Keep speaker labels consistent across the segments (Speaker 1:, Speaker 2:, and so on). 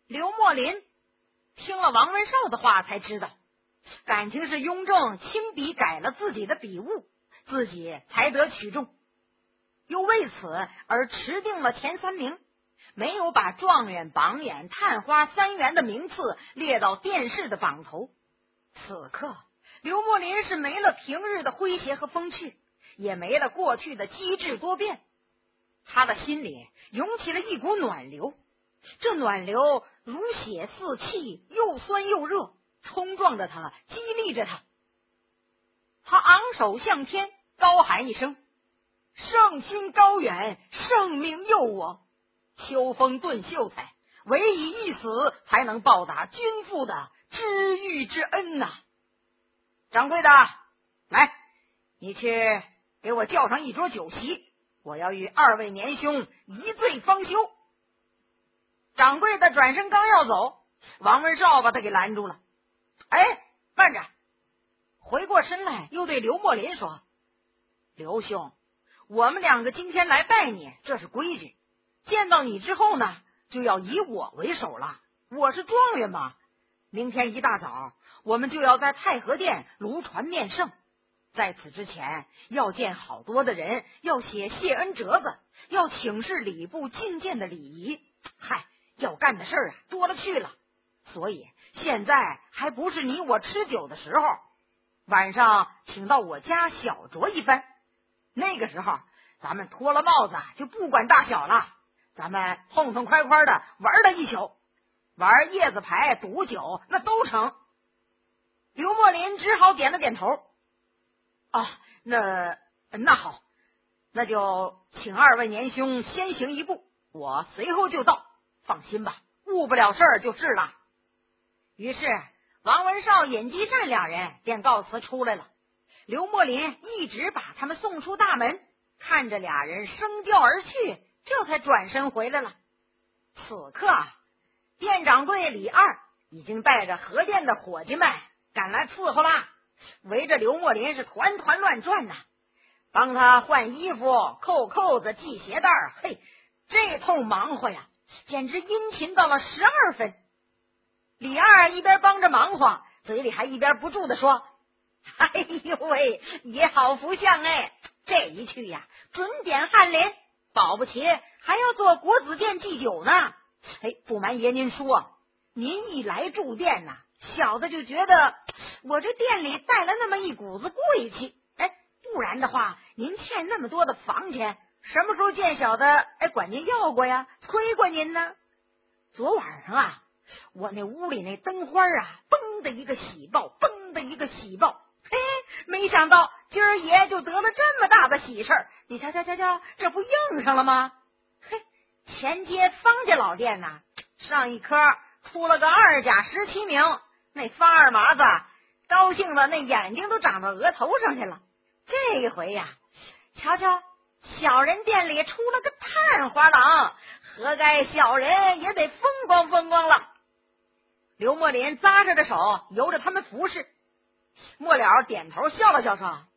Speaker 1: 刘墨林听了王文绍的话，才知道感情是雍正亲笔改了自己的笔误，自己才得取中，又为此而持定了前3名，没有把状元、榜眼、探花3员的名次列到殿试的榜头。此刻刘墨林是没了平日的诙谐和风趣，也没了过去的机智多变，他的心里涌起了一股暖流，这暖流如血似气，又酸又热，冲撞着他，激励着他。他昂首向天，高喊一声：圣心高远，圣明佑我，秋风顿秀才，唯以一死才能报答君父的知遇之恩呐！掌柜的，来，你去给我叫上一桌酒席，我要与2位年兄一醉方休。掌柜的转身刚要走，王文绍把他给拦住了。哎，慢着！回过身来又对刘墨林说：刘兄，我们2个今天来拜你，这是规矩，见到你之后呢，就要以我为首了，我是状元嘛。明天一大早我们就要在太和殿卢船面圣，在此之前要见好多的人，要写谢恩折子，要请示礼部觐见的礼仪，嗨，要干的事儿多了去了，所以现在还不是你我吃酒的时候，晚上请到我家小酌一番，那个时候咱们脱了帽子就不管大小了，咱们痛痛快快的玩了一宿，玩叶子牌、赌酒那都成。刘墨林只好点了点头。啊，那好，那就请2位年兄先行一步，我随后就到，放心吧，误不了事儿就是了。于是王文绍、尹继善2人便告辞出来了。刘墨林一直把他们送出大门，看着俩人升调而去，这才转身回来了。此刻店掌柜李二已经带着河店的伙计们赶来伺候啦，围着刘墨林是团团乱转呐，帮他换衣服、扣扣子、系鞋带，嘿，这通忙活呀，简直殷勤到了12分。李二一边帮着忙活，嘴里还一边不住的说：哎呦喂，也好福相哎，这一去呀，准点翰林，保不齐还要做国子监祭酒呢。哎，不瞒爷您说，您一来住店呐，小的就觉得我这店里带了那么一股子贵气。哎，不然的话，您欠那么多的房钱，什么时候见小的管您要过呀，催过您呢？昨晚上啊，我那屋里那灯花啊，嘣的一个喜报，嘣的一个喜报。嘿，没想到今儿爷就得了这么大的喜事儿，你瞧，这不应上了吗？嘿，前街方家老店呐，上一科出了个2甲17名，那方二麻子高兴的那眼睛都长到额头上去了。这一回呀，瞧瞧小人店里出了个探花郎，何该小人也得风光风光了。刘墨林扎着的手由着他们服侍，末了点头笑了笑说：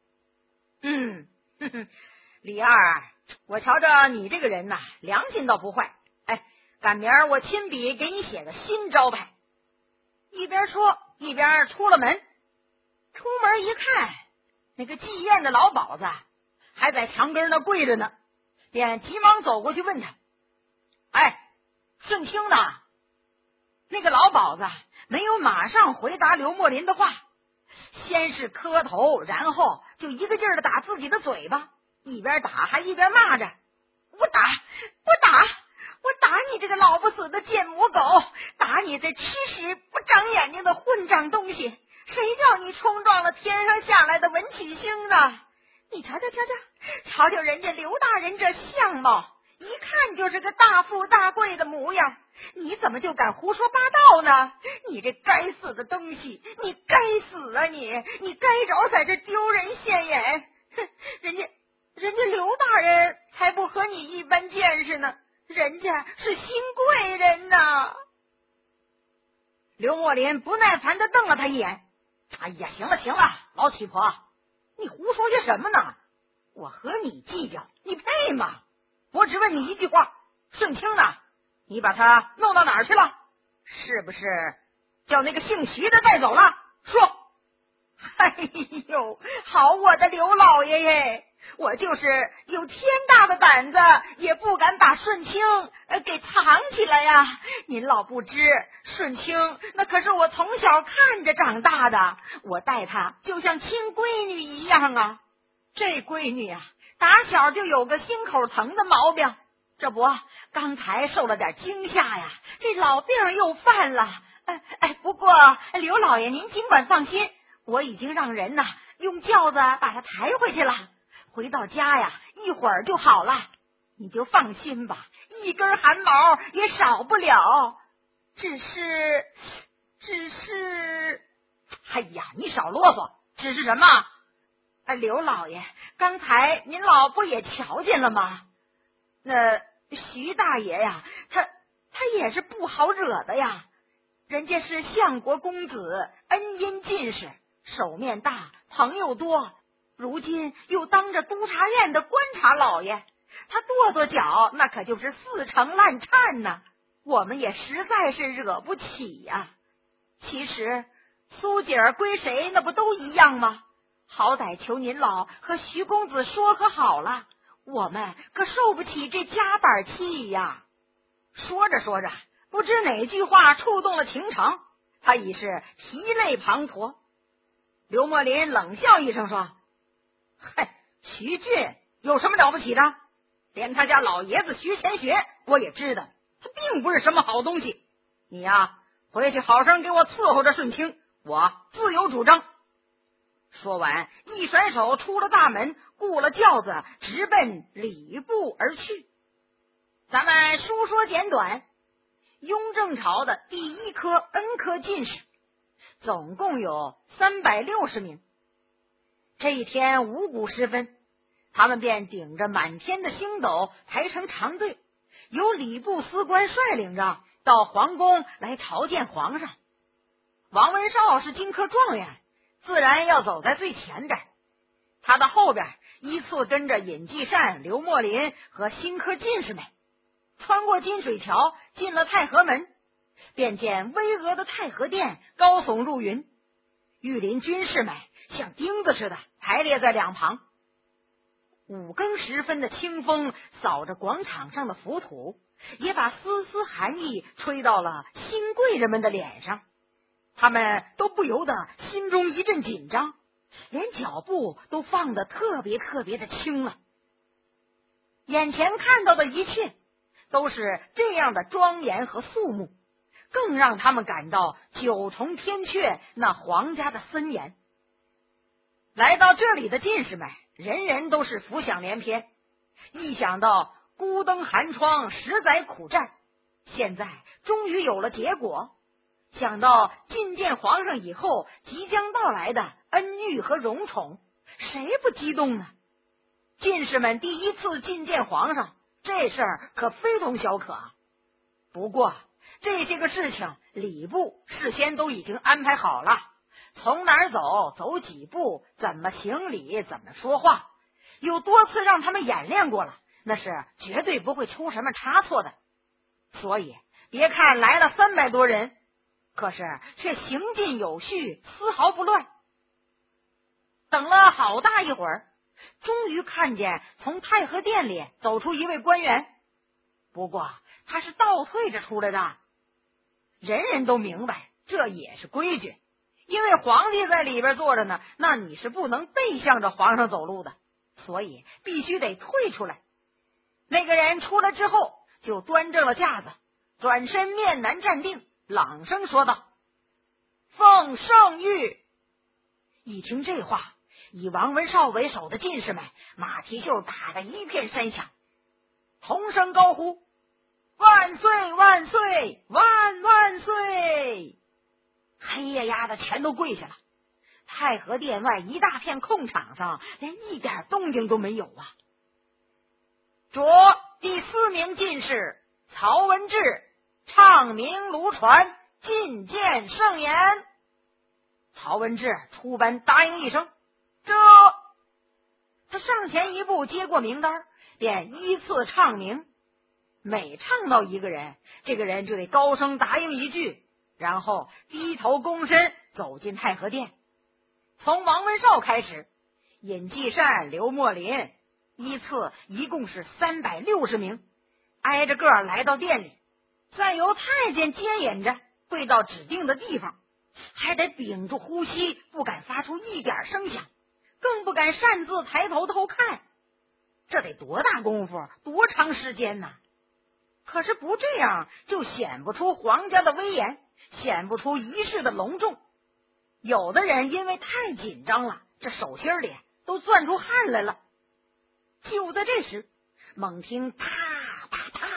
Speaker 1: 李二，我瞧着你这个人呐，良心倒不坏，赶明儿我亲笔给你写个新招牌。一边说一边出了门，出门一看，那个妓院的老鸨子还在墙根那跪着呢，便急忙走过去问他：顺清呢？那个老鸨子没有马上回答刘墨林的话，先是磕头，然后就一个劲儿的打自己的嘴巴，一边打还一边骂着：我打你这个老不死的贱母狗，打你这吃屎不长眼睛的混账东西，谁叫你冲撞了天上下来的文曲星呢？你瞧人家刘大人这相貌，一看就是个大富大贵的模样，你怎么就敢胡说八道呢？你这该死的东西，你该死啊你该着在这丢人现眼。人家刘大人才不和你一般见识呢，人家是新贵人呐。刘墨林不耐烦地瞪了他一眼：哎呀，行了，老乞婆，你胡说些什么呢？我和你计较，你配吗？我只问你一句话，顺清呢？你把他弄到哪儿去了？ 是不是叫那个姓徐的带走了？说。哎呦，好我的刘老爷耶！我就是有天大的胆子，也不敢把顺清给藏起来呀。您老不知，顺清那可是我从小看着长大的，我待她就像亲闺女一样啊。这闺女啊，打小就有个心口疼的毛病，这不刚才受了点惊吓呀，这老病又犯了。不过刘老爷您尽管放心，我已经让人用轿子把她抬回去了，回到家呀一会儿就好了，你就放心吧，一根汗毛也少不了。只是，哎呀，你少啰嗦，只是什么？刘老爷，刚才您老不也瞧见了吗？那徐大爷呀，他也是不好惹的呀，人家是相国公子，恩荫进士，手面大，朋友多，如今又当着督察院的观察老爷，他跺脚那可就是4成烂颤呢，我们也实在是惹不起呀。其实苏姐儿归谁那不都一样吗？好歹求您老和徐公子说和好了，我们可受不起这夹板气呀。说着说着，不知哪句话触动了情长，他已是涕泪滂沱。刘墨林冷笑一声说：嗨，徐俊有什么了不起的？连他家老爷子徐乾学我也知道，他并不是什么好东西。你呀，回去好生给我伺候着顺清，我自有主张。说完一甩手出了大门，雇了轿子直奔礼部而去。咱们书说简短，雍正朝的第1科恩科进士总共有360名。这一天五谷时分，他们便顶着满天的星斗排成长队，由礼部司官率领着到皇宫来朝见皇上。王文绍是金科状元，自然要走在最前边，他的后边依次跟着尹继善、刘墨林和新科进士们。穿过金水桥，进了太和门，便见巍峨的太和殿高耸入云，御林军士们像钉子似的排列在两旁。5更时分的清风扫着广场上的浮土，也把丝丝寒意吹到了新贵人们的脸上，他们都不由得心中一阵紧张，连脚步都放得特别的轻了。眼前看到的一切都是这样的庄严和肃穆，更让他们感到9重天阙那皇家的森严。来到这里的进士们人人都是浮想联翩，一想到孤灯寒窗10载苦战，现在终于有了结果，想到觐见皇上以后即将到来的恩遇和荣宠，谁不激动呢？进士们第一次觐见皇上，这事儿可非同小可。不过这些个事情礼部事先都已经安排好了，从哪儿走几步，怎么行礼，怎么说话，有多次让他们演练过了，那是绝对不会出什么差错的。所以别看来了300多人，可是却行进有序，丝毫不乱。等了好大一会儿，终于看见从太和殿里走出一位官员，不过他是倒退着出来的。人人都明白这也是规矩，因为皇帝在里边坐着呢，那你是不能背向着皇上走路的，所以必须得退出来。那个人出来之后就端正了架子，转身面南站定，朗声说道：奉圣谕。一听这话，以王文绍为首的进士们马蹄袖打得一片山响，同声高呼：万岁万岁万万岁！黑压压的全都跪下了。太和殿外一大片空场上连一点动静都没有啊。着第4名进士曹文志唱名卢传，觐见圣言。曹文志出班答应一声，这。他上前一步接过名单，便依次唱名，每唱到一个人，这个人就得高声答应一句， 然后低头躬身走进太和殿。从王文绍开始，尹继善、刘墨林依次一共是360名，挨着个来到殿里，再由太监接引着跪到指定的地方，还得屏住呼吸，不敢发出一点声响，更不敢擅自抬头偷看。这得多大功夫，多长时间呢？可是不这样就显不出皇家的威严，显不出仪式的隆重。有的人因为太紧张了，这手心里都攥出汗来了。就在这时，猛听啪啪啪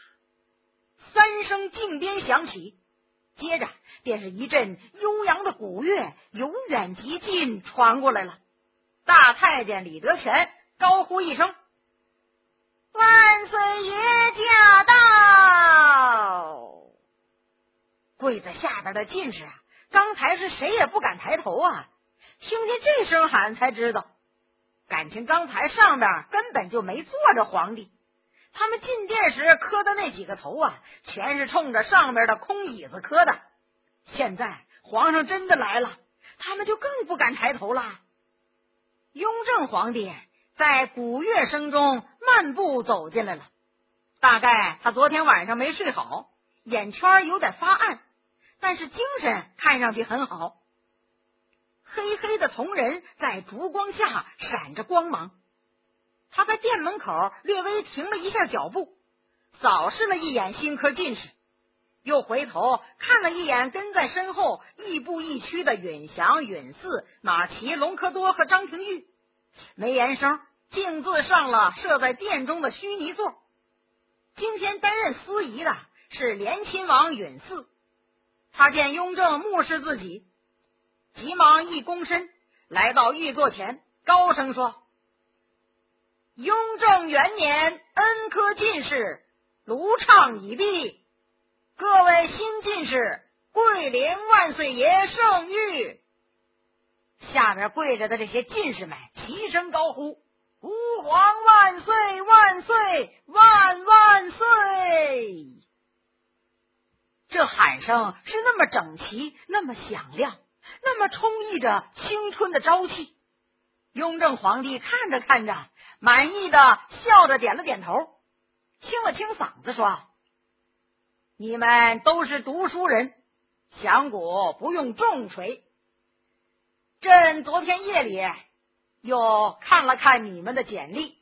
Speaker 1: 3声静鞭响起，接着便是一阵悠扬的鼓乐由远及近传过来了。大太监李德全高呼一声：万岁爷驾到！跪在下边的进士刚才是谁也不敢抬头啊，听见这声喊才知道，感情刚才上边根本就没坐着皇帝，他们进殿时磕的那几个头全是冲着上边的空椅子磕的。现在皇上真的来了，他们就更不敢抬头了。雍正皇帝在鼓乐声中漫步走进来了，大概他昨天晚上没睡好，眼圈有点发暗，但是精神看上去很好。黑黑的铜人在烛光下闪着光芒，他在殿门口略微停了一下脚步，扫视了一眼新科进士，又回头看了一眼跟在身后亦步亦趋的允祥、允嗣、马齐、隆科多和张廷玉，没言声，径自上了设在殿中的虚泥座。今天担任司仪的是联亲王允嗣，他见雍正目视自己，急忙一躬身来到御座前，高声说：雍正元年恩科进士卢畅已毕，各位新进士跪领万岁爷圣谕。下边跪着的这些进士们齐声高呼：吾皇万岁万岁万万岁！这喊声是那么整齐，那么响亮，那么充溢着青春的朝气。雍正皇帝看着看着，满意的笑着点了点头，清了清嗓子说：你们都是读书人，响鼓不用重锤。朕昨天夜里又看了看你们的简历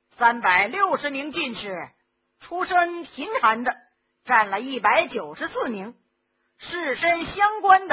Speaker 1: ，360名进士，出身贫寒的占了194名，士绅相关的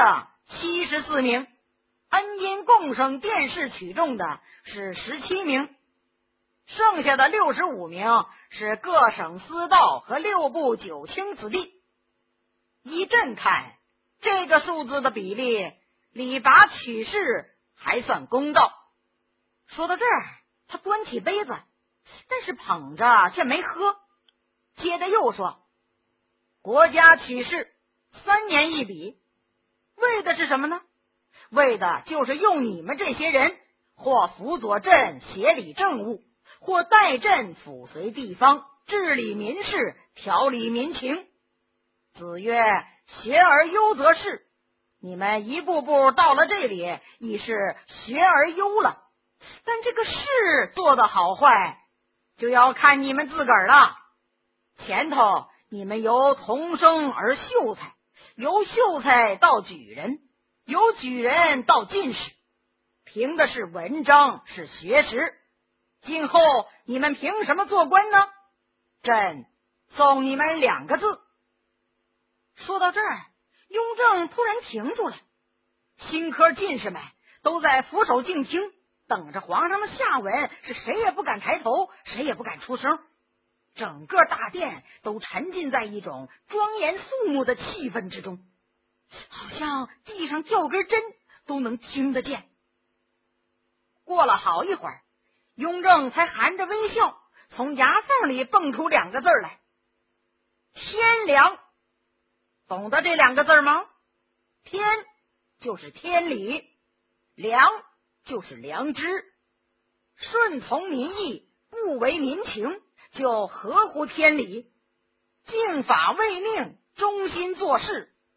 Speaker 1: 74名，恩因贡生殿试取中的是17名，剩下的65名是各省司道和6部9卿子弟。依朕看，这个数字的比例理拔取士还算公道。说到这儿，他端起杯子，但是捧着却没喝，接着又说：国家取士3年一比，为的是什么呢？为的就是用你们这些人，或辅佐朕协理政务，或代朕抚随地方，治理民事，调理民情。子曰：学而优则仕。你们一步步到了这里，已是学而优了，但这个事做得好坏，就要看你们自个儿了。前头你们由童生而秀才，由秀才到举人，由举人到进士，凭的是文章，是学识。今后你们凭什么做官呢？朕送你们2个字。说到这儿，雍正突然停住了，新科进士们都在俯首静听，等着皇上的下文，是谁也不敢抬头，谁也不敢出声。整个大殿都沉浸在一种庄严肃穆的气氛之中，好像地上掉根针都能听得见。过了好一会儿，雍正才含着微笑从牙缝里蹦出2个字来：天良。懂得这2个字吗？天就是天理，良就是良知。顺从民意，不违民情，就合乎天理。敬法为命，忠心做事，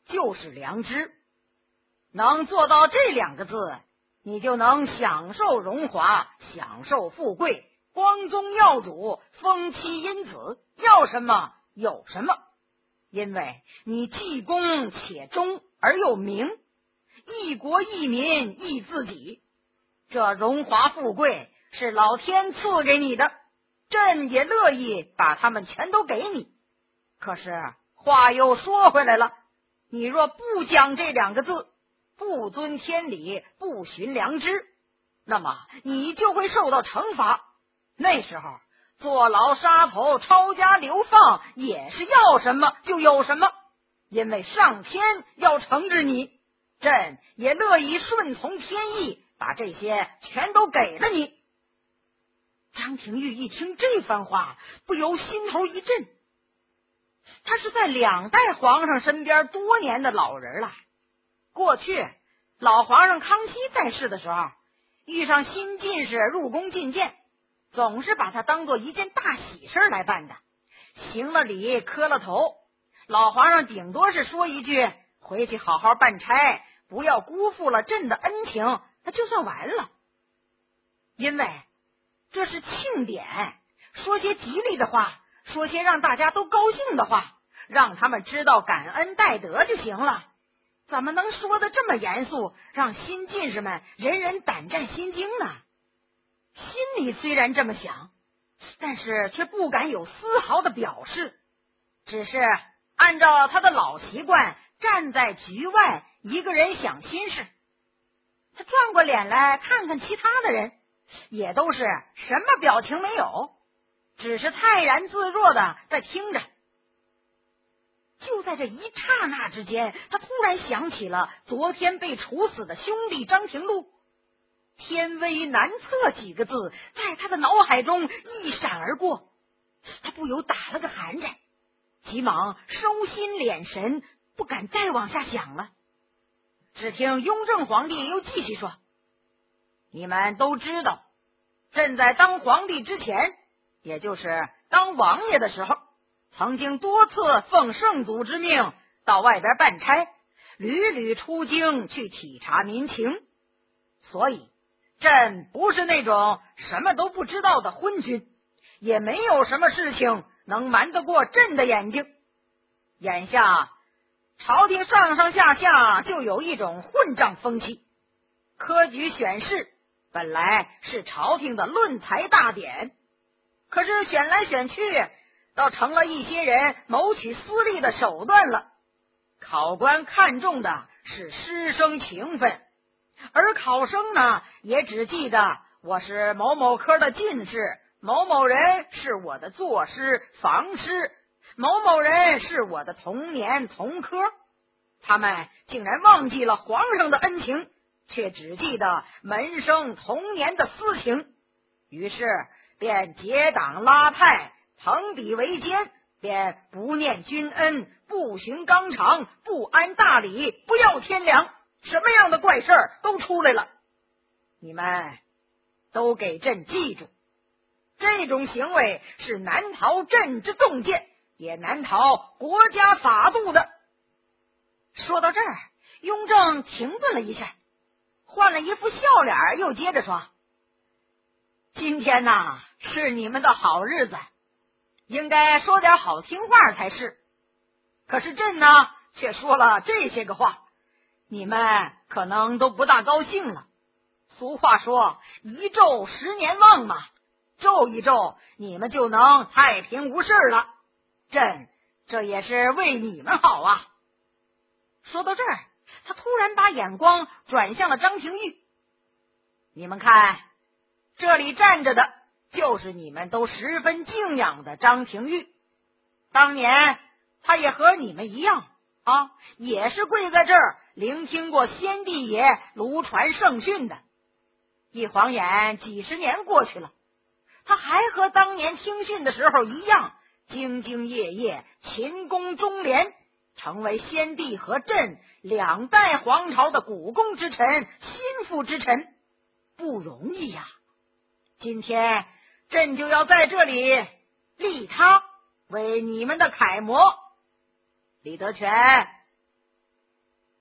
Speaker 1: 就是良知。能做到这2个字，你就能享受荣华，享受富贵，光宗耀祖，封妻荫子，要什么有什么。因为你既公且忠而又明，一国一民一自己，这荣华富贵是老天赐给你的，朕也乐意把他们全都给你。可是话又说回来了，你若不讲这2个字，不遵天理，不循良知，那么你就会受到惩罚。那时候坐牢杀头，抄家流放，也是要什么就有什么，因为上天要惩治你，朕也乐意顺从天意，把这些全都给了你。张廷玉一听这番话，不由心头一震。他是在2代皇上身边多年的老人了。过去老皇上康熙在世的时候，遇上新进士入宫觐见，总是把他当做一件大喜事来办的。行了礼，磕了头，老皇上顶多是说一句回去好好办差，不要辜负了朕的恩情，那就算完了。因为这是庆典，说些吉利的话，说些让大家都高兴的话，让他们知道感恩戴德就行了。怎么能说的这么严肃，让新进士们人人胆战心惊呢？心里虽然这么想，但是却不敢有丝毫的表示，只是按照他的老习惯，站在局外一个人想心事。他转过脸来看看其他的人，也都是什么表情没有，只是泰然自若的在听着。就在这一刹那之间，他突然想起了昨天被处死的兄弟张廷禄。天威难测几个字在他的脑海中一闪而过，他不由打了个寒颤，急忙收心敛神，不敢再往下想了。只听雍正皇帝又继续说：你们都知道，朕在当皇帝之前，也就是当王爷的时候，曾经多次奉圣祖之命到外边办差，屡屡出京去体察民情，所以朕不是那种什么都不知道的昏君，也没有什么事情能瞒得过朕的眼睛。眼下朝廷上上下下就有一种混账风气，科举选士本来是朝廷的论才大典，可是选来选去倒成了一些人谋取私利的手段了。考官看重的是师生情分，而考生呢，也只记得我是某某科的进士，某某人是我的作师、房师，某某人是我的同年同科。他们竟然忘记了皇上的恩情，却只记得门生同年的私情，于是便结党拉派，朋比为奸，便不念君恩，不循纲常，不安大礼，不要天良，什么样的怪事儿都出来了。你们都给朕记住，这种行为是难逃朕之重鉴，也难逃国家法度的。说到这儿，雍正停顿了一下，换了一副笑脸，又接着说：今天呐，是你们的好日子，应该说点好听话才是。可是朕呢，却说了这些个话，你们可能都不大高兴了。俗话说一纣10年旺嘛，纣一纣，你们就能太平无事了。朕这也是为你们好啊。说到这儿，他突然把眼光转向了张廷玉。你们看，这里站着的就是你们都十分敬仰的张廷玉。当年他也和你们一样啊，也是跪在这儿聆听过先帝爷卢传圣训的。一晃眼几十年过去了，他还和当年听训的时候一样，兢兢业业，勤恭忠廉，成为先帝和朕2代皇朝的股肱之臣、心腹之臣，不容易呀。今天朕就要在这里立他为你们的楷模。李德全，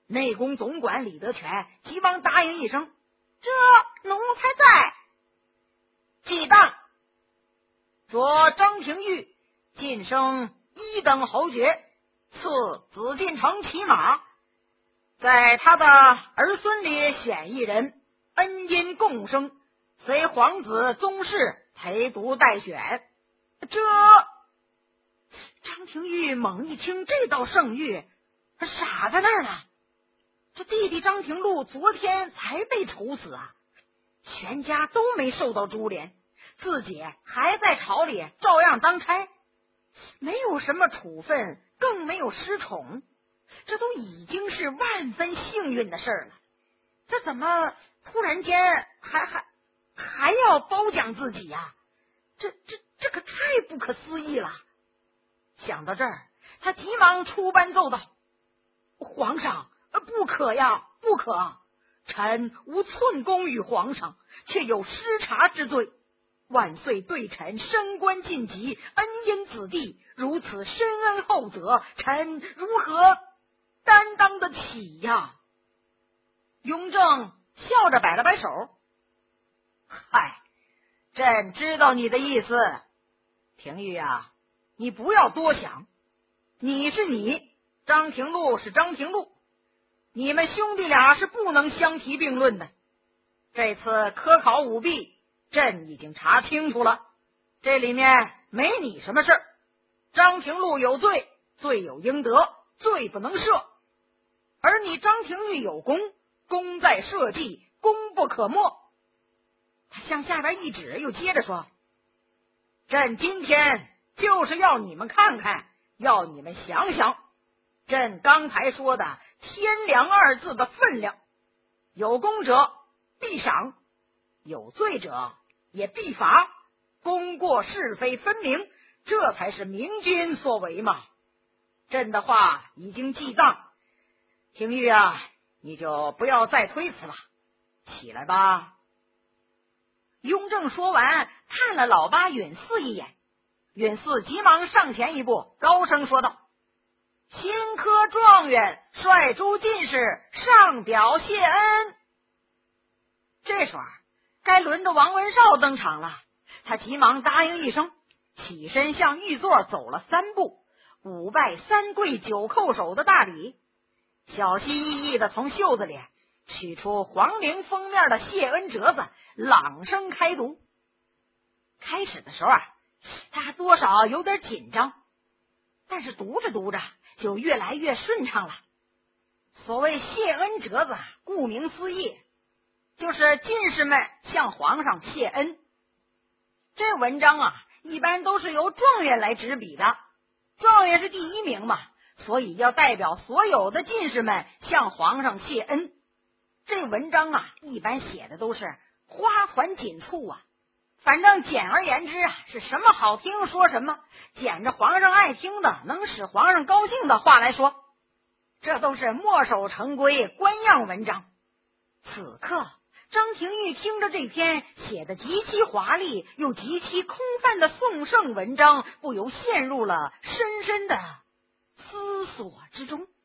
Speaker 1: 内宫总管李德全急忙答应一声：“这奴才在。”记当，着张廷玉晋升1等侯爵，赐紫禁城骑马，在他的儿孙里选一人，恩荫共生，随皇子宗室陪读待选。这张廷玉猛一听这道圣谕，傻在那儿了。这弟弟张廷禄昨天才被处死啊，全家都没受到株连，自己还在朝里照样当差，没有什么处分，更没有失宠，这都已经是万分幸运的事了。这怎么突然间还要褒奖自己呀？这可太不可思议了。想到这儿，他急忙出班奏道：“皇上，不可呀，不可！臣无寸功于皇上，却有失察之罪。万岁对臣升官晋级，恩荫子弟，如此深恩厚泽，臣如何担当得起呀？”雍正笑着摆了摆手：“嗨，朕知道你的意思。廷玉啊，你不要多想，你是你，张廷禄是张廷禄，你们兄弟俩是不能相提并论的。这次科考舞弊，朕已经查清楚了，这里面没你什么事儿。张廷禄有罪，罪有应得，罪不能赦；而你张廷玉有功，功在社稷，功不可没。”他向下边一指，又接着说：“朕今天就是要你们看看，要你们想想，朕刚才说的天良2字的分量。有功者必赏，有罪者也必罚，功过是非分明，这才是明君所为嘛。朕的话已经记当，廷玉啊，你就不要再推辞了，起来吧。”雍正说完，看了老八允嗣一眼，允嗣急忙上前一步，高声说道：“新科状元率诸进士上表谢恩。”这时候该轮着王文绍登场了，他急忙答应一声，起身向御座走了3步，5拜3跪9叩首的大礼，小心翼翼的从袖子里取出黄陵封面的谢恩折子，朗声开读。开始的时候他还多少有点紧张，但是读着读着就越来越顺畅了。所谓谢恩折子，顾名思义，就是进士们向皇上谢恩。这文章一般都是由状元来执笔的，状元是第1名嘛，所以要代表所有的进士们向皇上谢恩。这文章一般写的都是花团锦簇反正简而言之是什么好听说什么，捡着皇上爱听的，能使皇上高兴的话来说，这都是墨守成规官样文章。此刻张廷玉听着这篇写的极其华丽又极其空泛的颂圣文章，不由陷入了深深的思索之中。